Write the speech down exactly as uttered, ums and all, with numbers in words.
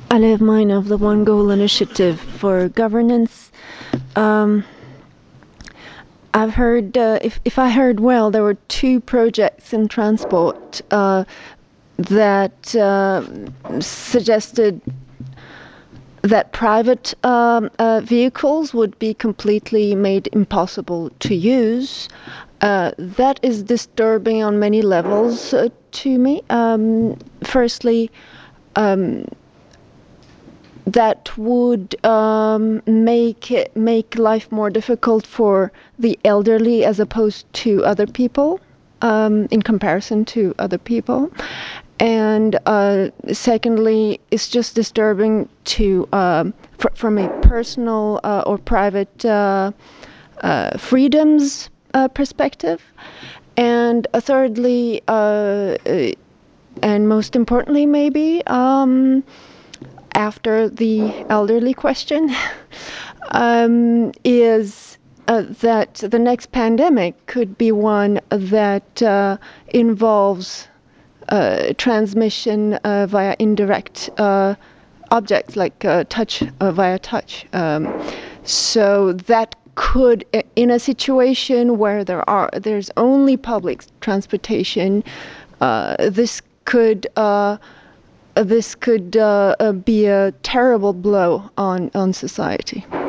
Alev Mine of the One Goal Initiative for Governance. Um, I've heard, uh, if, if I heard well, there were two projects in transport uh, that uh, suggested that private um, uh, vehicles would be completely made impossible to use. Uh, that is disturbing on many levels uh, to me. Um, firstly, um, that would um, make it, make life more difficult for the elderly as opposed to other people, um, in comparison to other people. And uh, secondly, it's just disturbing to um, fr from a personal uh, or private uh, uh, freedoms uh, perspective. And uh, thirdly, uh, and most importantly, maybe. Um, after the elderly question um, is uh, that the next pandemic could be one that uh, involves uh, transmission uh, via indirect uh, objects like uh, touch uh, via touch. Um, so that could, in a situation where there are there's only public transportation, uh, this could uh, this could uh, uh, be a terrible blow on, on society.